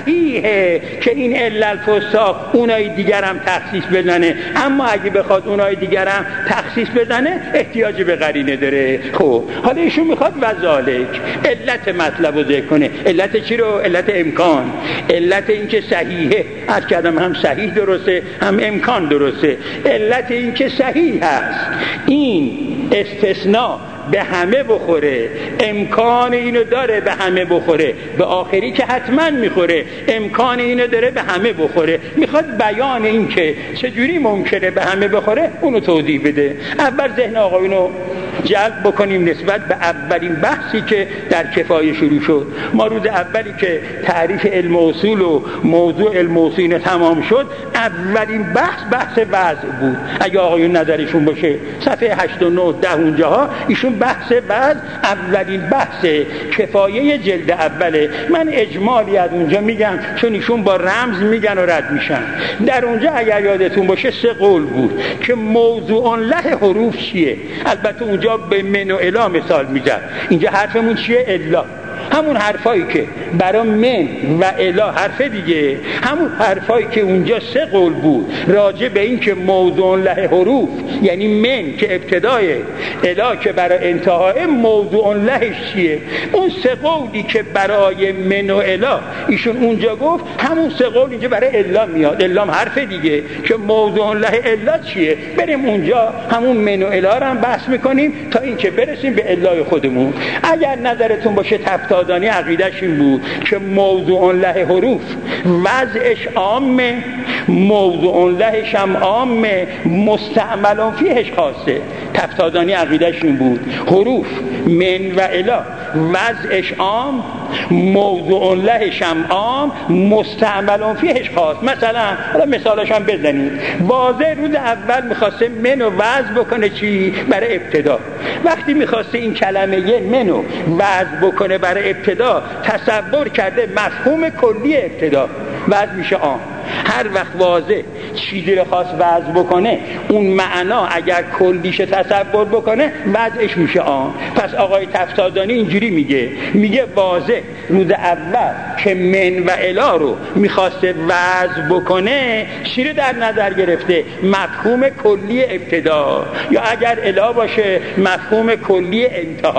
صحیحه که این الا الفساق اونای دیگر هم تخصیص بزنه، اما اگه بخواد اونای دیگر هم تخصیص بزنه احتیاج به قرینه داره. خب حالا ایشون میخواد وذالک علت مطلب رو ذکر کنه. علت چی رو؟ علت امکان، علت این که صحیحه. از کردم هم صحیح درسته هم امکان درسته. علت این که صحیح هست این استثناء به همه بخوره، امکان اینو داره به همه بخوره، به آخری که حتما میخوره امکان اینو داره به همه بخوره. میخواد بیان این که چجوری ممکنه به همه بخوره اونو توضیح بده. اول ذهن آقایونو جلب بکنیم نسبت به اولین بحثی که در کفایه شروع شد. ما روز اولی که تعریف علم اصول و موضوع علم اصول تمام شد اولین بحث بحث وضع بود. اگه آقایون نظرشون باشه صفحه هشت و نه ده اونجاها ایشون بحث وضع اولین بحث کفایه جلد اوله. من اجمالی از اونجا میگم چون ایشون با رمز میگن و رد میشن. در اونجا اگر یادتون باشه سه قول بود که موضوع له حروف چیه. البته اونجا به من و الا مثال میزد. اینجا حرفمون چیه؟ الا، همون حرفایی که برای من و الا حرف دیگه، همون حرفایی که اونجا سه قول بود راجع به این که موضوع له حروف یعنی من که ابتدای، الا که برای انتهای، موضوع لهش چیه. اون سه قولی که برای من و الا ایشون اونجا گفت همون سه قول اینجا برای الا میاد. الا هم حرف دیگه که موضوع له الا چیه. بریم اونجا همون من و الا رو هم بحث میکنیم تا اینکه برسیم به الای خودمون. اگر نظرتون باشه تفتادانی عقیدش این بود که موضوع له حروف وضعش عامه، موضوع لهش هم عامه، مستعمل فیهش خاصه. تفتادانی عقیدش این بود حروف من و الا وضعش عام، موضوع لهش هم عام، مستعمل فیهش خاص. مثلا حالا مثالش هم بزنید. واضح روز اول میخواسته منو وضع بکنه چی؟ برای ابتدا. وقتی میخواسته این کلمه منو وضع بکنه برای ابتدا تصور کرده مفهوم کلی ابتدا وضع میشه عام. هر وقت واضح چیزی رو خواست وضع بکنه اون معنا اگر کلیش تصور بکنه وضعش میشه عام. پس آقای تفتادانی اینجوری میگه، میگه واضح روز اول که من و الا رو میخواسته وضع بکنه چی رو در نظر گرفته؟ مفهوم کلی ابتدا، یا اگر الا باشه مفهوم کلی انتها.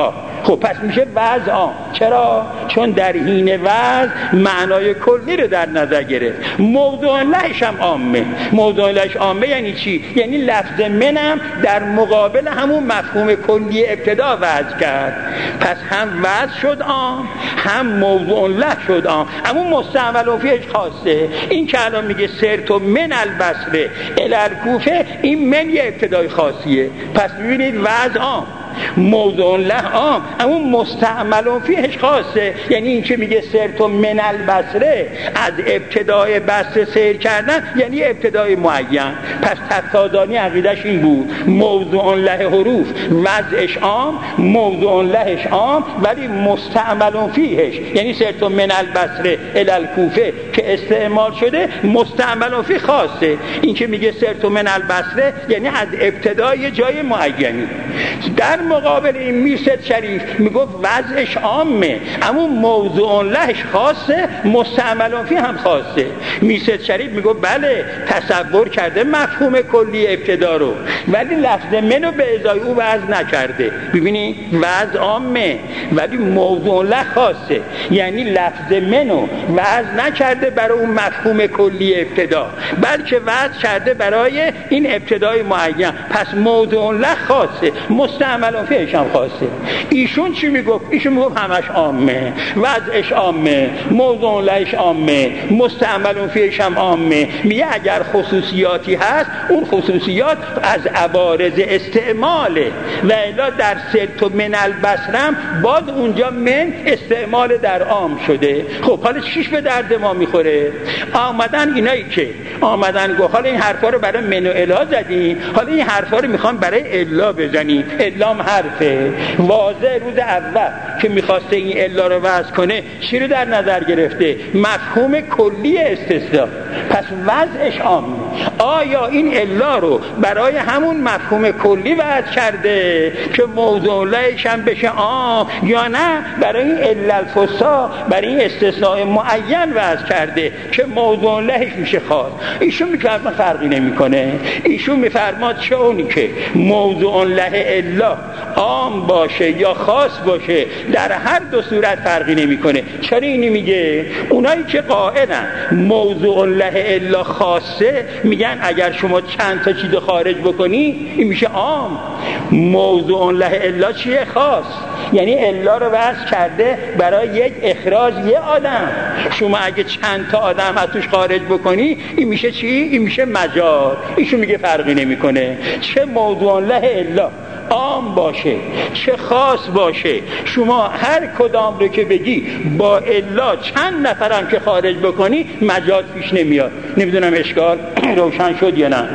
خب پس میشه وضع عام. چرا؟ چون در حین وضع معنای کلی رو در نظر گرفت. موضوع لهش هم عامه. موضوع لهش عامه یعنی چی؟ یعنی لفظ منم در مقابل همون مفهوم کلی ابتدا وضع کرد. پس هم وضع شد عام، هم موضوع له شد عام. اما مستعمل فیهش خاصه. این که الان میگه سرتو من البصره الی الکوفه، این من یه ابتدای خاصیه. پس ببینید وضع عام، موضوع له عام، اما مستعمل فیهش خاصه. یعنی این که میگه سرتو من البصره، از ابتدای بصره سیر کردن یعنی ابتدای معین. پس تقاضانی عقیدش این بود موضوع له حروف وضعش عام، موضوع لهش عام، ولی مستعمل فیهش یعنی سرتو من البصره الی الکوفه که استعمال شده مستعمل فیه خاصه. این که میگه سرتو من البصره یعنی از ابتدای جای معینی. در مقابل این میرصد شریف میگفت وضعش عامه اما موضوع لهش خاصه، مستعمل فیه هم خاصه. میرصد شریف میگفت بله تصور کرده مفهوم کلی ابتدا رو، ولی لفظ منو به ازای او وضع نکرده. ببینید وضع عامه ولی موضوع له خاصه، یعنی لفظ منو وضع نکرده برای اون مفهوم کلی ابتدا، بلکه وضع کرده برای این ابتدای معین. پس موضوع له خاصه، مستعمل فیهش هم خاصه. ایشون چی میگفت؟ ایشون میگفت همش عامه، وضعش عامه، موضوع لهش عامه، مستعمل فیهش هم عامه. میگه اگر خصوصیاتی هست اون خصوصیات از عوارض استعماله، و الا در سرتو من البصرم باز اونجا من استعمال در عام شده. خب حالا چیش به درد ما میخوره؟ آمدن اینایی که آمدن گفت حالا این حرفا رو برای من و الا زدیم، حالا این حرفا رو میخوام برای الا بزنیم. الام حرفه واضح. روز اول که میخواسته این الا رو وضع کنه چی رو در نظر گرفته؟ مفهوم کلی استثناء. پس وضعش عامه. آیا این الا رو برای همون مفهوم کلی وضع کرده که موضوع لهش هم بشه عام، یا نه برای این الا الفصا، برای این استثناء معین وضع کرده که موضوع لهش میشه خاص؟ ایشون میفرماد فرقی نمیکنه. ایشون میفرماد چه اونی که موضوع له الا عام باشه یا خاص باشه در هر دو صورت فرقی نمیکنه. چرا اینی میگه؟ اونایی که قائلن موضوع له الا خاصه میگن اگر شما چند تا چیز خارج بکنی این میشه عام. موضوع له الا چیه؟ خاص. یعنی الا رو وضع کرده برای یک اخراج یه آدم. شما اگه چند تا آدم از توش خارج بکنی این میشه چی؟ این میشه مجاز. ایشون میگه فرقی نمیکنه چه موضوع له الا عام باشه چه خاص باشه، شما هر کدام رو که بگی با الا چند نفرم که خارج بکنی مجاز پیش نمیاد. نمیدونم اشکال روشن شد یا نه؟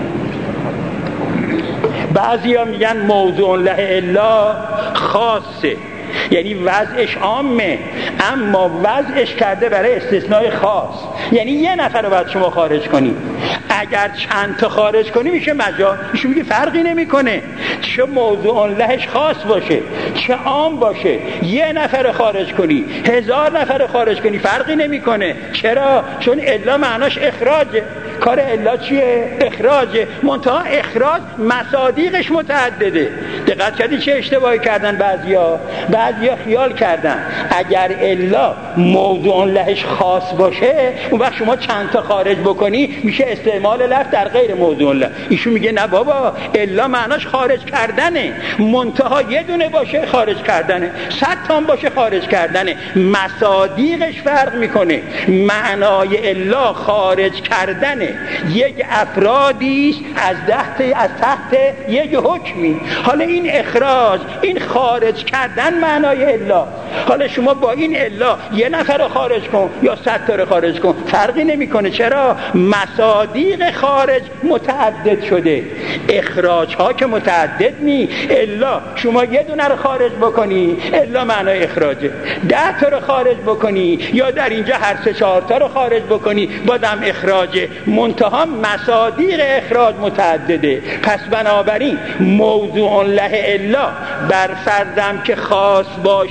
بعضی ها میگن موضوع له الا خاصه، یعنی وضعش عامه اما وضعش کرده برای استثناء خاص، یعنی یه نفر رو باید شما خارج کنی. اگر چند تا خارج کنی میشه مجاز. ایشون میگه فرقی نمیکنه چه موضوع لهش خاص باشه چه عام باشه، یه نفر خارج کنی هزار نفر خارج کنی فرقی نمیکنه. چرا؟ چون الا معناش اخراجه. کار الا چیه؟ اخراجه. منتها اخراج مصادیقش متعدده. دقت کردی چه اشتباهی کردن بعضیا؟ بعضیا خیال کردن اگر الا موضوع لهش خاص باشه اون وقت شما چند تا خارج بکنی میشه استعمال لفظ در غیر موضوع له. ایشون میگه نه بابا، الا معناش خارج کردنه، منتها یه دونه باشه خارج کردنه، صد تا باشه خارج کردنه. مصادیقش فرق میکنه. معنای الا خارج کردنه. یک افرادی از تحت از تحت یک حکمی. حالا این اخراج، این خارج کردن معنای الا. حالا شما با این الا یه نفر رو خارج کن یا صد تا رو خارج کن فرقی نمیکنه. چرا؟ مصادیق خارج متعدد شده. اخراج ها که متعدد نی. الا شما یه دونه رو خارج بکنی الا معنای اخراجه، ده تا رو خارج بکنی یا در اینجا هر سه چهار تا رو خارج بکنی بازم اخراجه، منتها مصادیق اخراج متعدده. پس بنابراین موضوع له الا بر فرضم که خاص باشه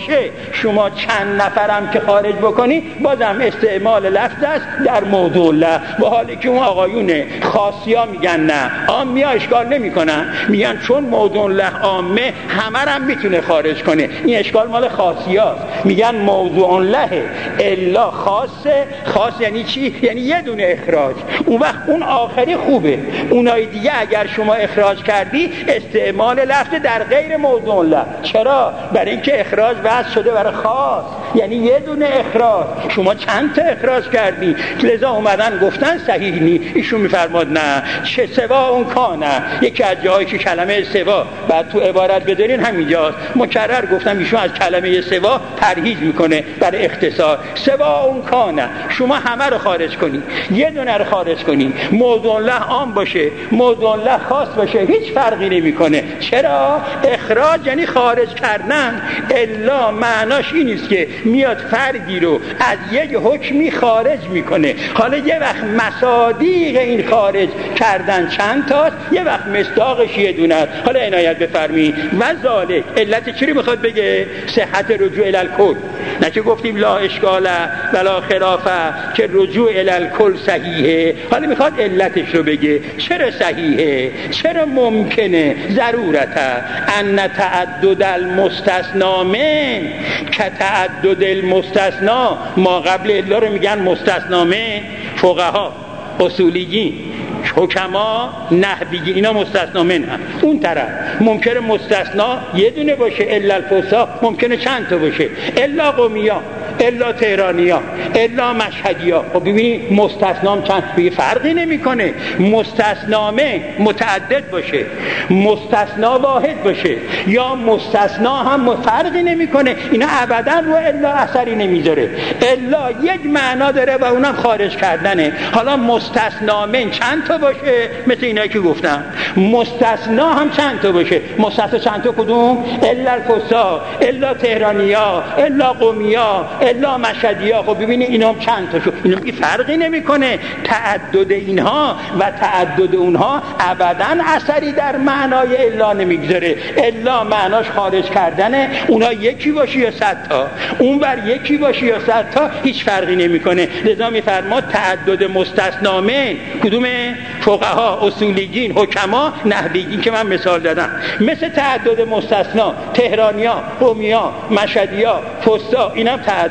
شما چند نفرم که خارج بکنی بازم استعمال لفظ است در موضوع له. با حالی که اون آقایون خاصیا میگن نه، عامیا اشکال نمیکنن، میگن چون موضوع له عامه همه رو هم میتونه خارج کنه، این اشکال مال خاصیاست. میگن موضوع له الا خاصه. خاص یعنی چی؟ یعنی یه دونه اخراج. اون وقت اون آخری خوبه، اونای دیگه اگر شما اخراج کردی استعمال لفظ در غیر موضوع له. چرا؟ برای اینکه اخراج وضع شده برای خاص، یعنی یه دونه اخراج. شما چند تا اخراج کردی، لذا اومدن گفتن صحیح نی. ایشون میفرماد نه، چه سوا اون کانه. یکی از جاهایی که کلمه سوا بعد تو عبارت بدارین همینجاست. مکرر گفتم ایشون از کلمه سوا پرهیز میکنه برای اختصار. سوا اون کانه، شما همه رو خارج کنی، یه دونه رو خارج کنی، موضوع له عام باشه موضوع له خاص باشه، هیچ فرقی نمیکنه. چرا؟ اخراج یعنی خارج کردن. الا معناش این است که میاد فردی رو از یک حکمی خارج میکنه. حالا یه وقت مصادیق این خارج کردن چند تاست، یه وقت مصداقش یه دونه است. حالا عنایت بفرمایید. و ذالک علت چی رو میخواد بگه؟ صحت رجوع الی الکل. نه که گفتیم لا اشکال ولا خلافه که رجوع الی الکل صحیحه. حالا میخواد علتش رو بگه. چرا صحیحه؟ چرا ممکنه؟ ضرورته ان تعدد المستثنا من که تعدد المستثنا ما قبل الا رو میگن مستثنا من. فقها، اصولیین، حکما، نحوی، اینا مستثنا من هم. اون طرف ممکنه مستثنا یه دونه باشه، الا الفصاح ممکنه چند تا باشه، الا قومیا، الا تهرانیا، الا مشهدیا. خب ببینید مستثنا هم چند تا، فرقی نمیکنه. مستثنا متعدد باشه، مستثنا واحد باشه، یا مستثنا هم فرقی نمیکنه. اینا ابدا رو الا اثری نمیذاره. الا یک معنا داره و اونم خارج کردنه. حالا مستثنا من چند تا باشه، مثل اینا که گفتم. مستثنا هم چند تا باشه. مستثنا چند تا کدوم؟ الا الفصاح، الا تهرانیا، الا قومیا، الا مشهدیا. خب ببینید اینا هم چند تا شو. اینا که فرقی نمیکنه. تعدد اینها و تعدد اونها ابدا اثری در معنای الا نمیگذاره. الا معناش خارج کردنه. اونا یکی باشه یا صد تا، اون بر یکی باشه یا صد تا، هیچ فرقی نمیکنه. لذا میفرماد تعدد مستثنا من کدومه؟ فقها، اصولیین، حکما، نحویین که من مثال دادم. مثل تعدد مستثنا تهرانیا، قومیا، مشهدیا، فستا، اینم تعدد.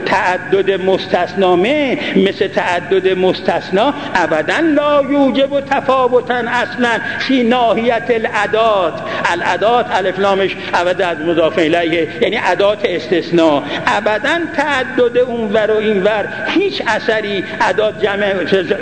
تعدد مستثنا من مثل تعدد مستثنا ابدا لا یوجب تفاوتا اصلا فی ناحیت الادات. الادات الف لامش ابدا از مضاف الیه، یعنی ادات استثناء. ابدا تعدد اونور و اینور هیچ اثری، ادات جمع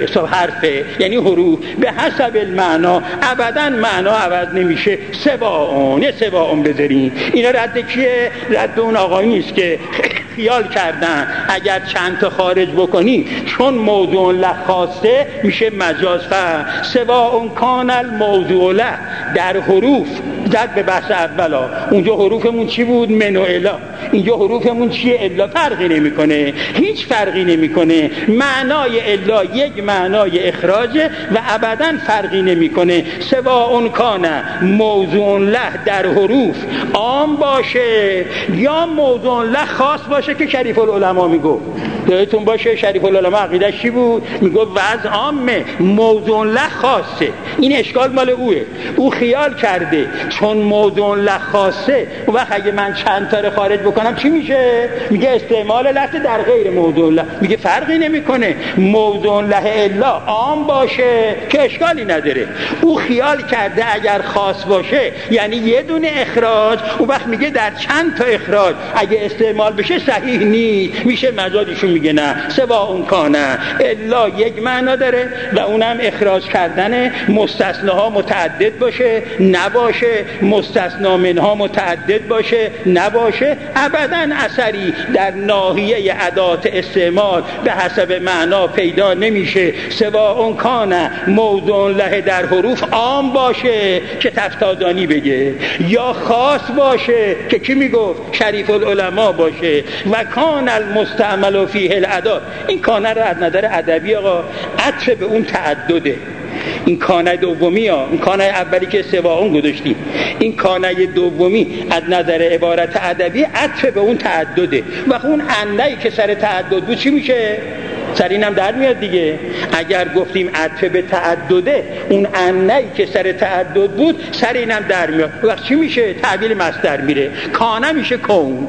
حرفه یعنی حروف، به حسب المعنا ابدا معنا عوض نمیشه. سواء یه سواء بذارین. اینا رد کیه؟ رد اون آقایی نیست که خیال کردن اگر چند تا خارج بکنی چون موضوع له خاصه میشه مجاز. فهم سواء کان الموضوع له در حروف زد به بحث اولا. اونجا حروفمون چی بود؟ من و الا. اینجا حروفمون چیه؟ الا. فرقی نمیکنه، هیچ فرقی نمیکنه. معنای الا یک معنای اخراجه و ابدا فرقی نمیکنه. سواء کان موضوع له در حروف عام باشه یا موضوع له خاص باشه که شریف العلماء میگو. یادتون باشه شریف العلماء عقیده‌اش چی بود؟ میگو وضع عامه، موضوع له خاصه. این اشکال مال اوه. او خیال کرده چون موضوع له خاصه، اون وقت اگه من چند تا رو خارج بکنم چی میشه؟ میگه استعمال لفظ در غیر موضوع له. میگه فرقی نمیکنه. موضوع له الا عام باشه که اشکالی نداره. او خیال کرده اگر خاص باشه یعنی یه دونه اخراج، اون وقت میگه در چند تا اخراج اگه استعمال بشه صحیح نیست، میشه مجازشون. میگه نه، سواء کان الا یک معنا داره و اونم اخراج کردن. مستثناها متعدد باشه نباشه، مستثنا منها متعدد باشه نباشه، ابدا اثری در ناحیه ادات استعمال به حسب معنا پیدا نمیشه. سواء کان موضوع له در حروف عام باشه که تفتازانی بگه، یا خاص باشه که کی میگفت؟ شریف العلماء باشه. و کان المستعمل فیه الادات. این کانه رو از نظر ادبی آقا عطف به اون تعدده. این کانه دومی ها، این کانه اولی که سواون گذاشتیم، این کانه دومی از نظر عبارت ادبی عطف به اون تعدده و اون انهی که سر تعدد بود چی میشه؟ سر اینم در میاد دیگه. اگر گفتیم عطف به تعدده، اون انهی که سر تعدد بود سر اینم در میاد. وقت چی میشه؟ تعبیل مصدر میره، کانه میشه کون.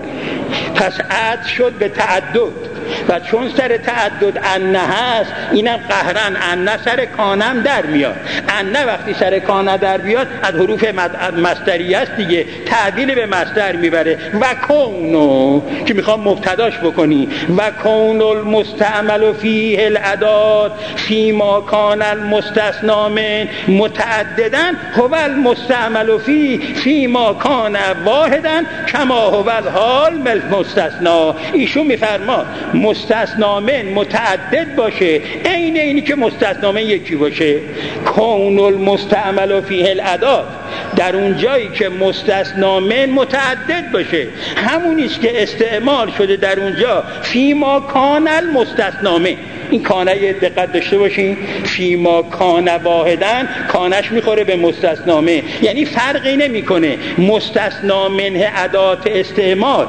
پس عطف شد به تعدد و چون سر تعدد انه هست، اینم قهرن انه سر کانم در میاد. انه وقتی سر کانه در بیاد از حروف مصدری است دیگه، تعبیل به مصدر میبره. و کونو که میخوام مبتداش بکنی، و کون المستعمل فیه الادات فیما کان المستثنا من متعددا هو المستعمل فیه فیما کان واحدا کما هو الحال مستثنا. ایشون میفرما مستثنا من متعدد باشه عین اینی که مستثنا من یکی باشه. کون المستعمل فیه الادات، در اون جایی که مستثنا من متعدد باشه، همونیست که استعمال شده در اونجا فیما کان المستثنا من. این کانه دقت داشته باشین، فیما کان واحدن، کانش میخوره به مستثنا من، یعنی فرقی نمیکنه مستثنا منه ادات استعمال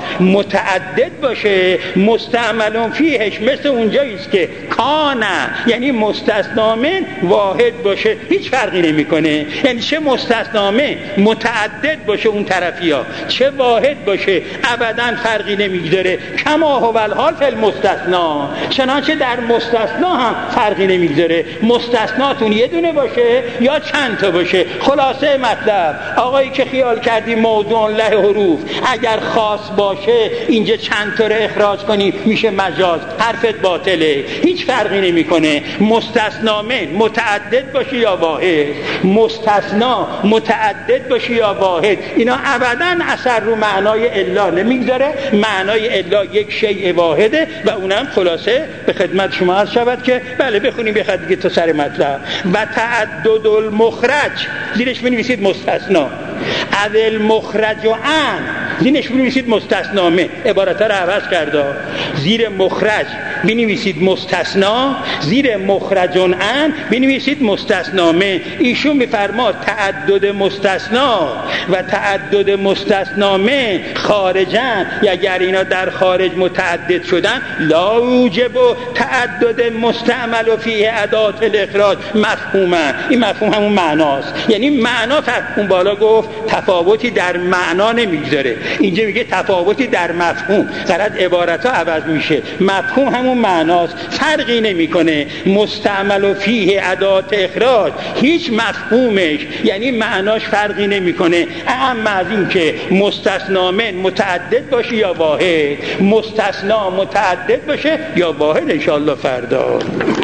متعدد باشه، مستعمل فیهش مثل اونجاییست که کانه یعنی مستثنا من واحد باشه، هیچ فرقی نمیکنه. یعنی چه مستثنا من متعدد باشه اون طرفی ها، چه واحد باشه، ابدا فرقی نمیگذاره. کما هو الحال فی المستثنا، چنانچه در مستثنا هم فرقی نمیگذاره. مستثناتون یه دونه باشه یا چند تا باشه. خلاصه مطلب آقایی که خیال کردی موضوع له حروف اگر خاص باشه اینجا چند تا رو اخراج کنی میشه مجاز، حرفت باطله، هیچ فرقی نمیکنه. مستثنا من متعدد باشه یا واحد، مستثنا متعدد باشه یا واحد، اینا ابدا اثر رو معنای الا نمیگذاره. معنای الا یک شیء واحده و اونم خلاصه به خدمت شما عرض شود که بله بخونیم بخواد دیگه تو سر مطلب. و تعدد المخرج زیرش بنویسید مستثنا، اول مخرج و ان زیرش بنویسید مستثنا من. عبارت رو عوض کرده، زیر مخرج بنویسید مستثنا، زیر مخرجون ان بنویسید مستثنا من. ایشون میفرما تعدد مستثنا و تعدد مستثنا من خارجن، یا اگر اینا در خارج متعدد شدن لا یوجب تعدد مستعمل فیه ادات الاخراج مفهوما. این مفهوم همون معناست، یعنی معنا فرق. اون بالا گفت تفاوتی در معنا نمیگذاره، اینجا میگه تفاوتی در مفهوم. غلط عبارت ها عوض میشه، مفهوم همون معناست، فرقی نمیکنه. مستعمل فیه ادات اخراج هیچ مفهومش یعنی معناش فرقی نمیکنه، اما از این که مستثنا من متعدد باشه یا واحد، مستثنا متعدد باشه یا واحد. انشاءالله فردا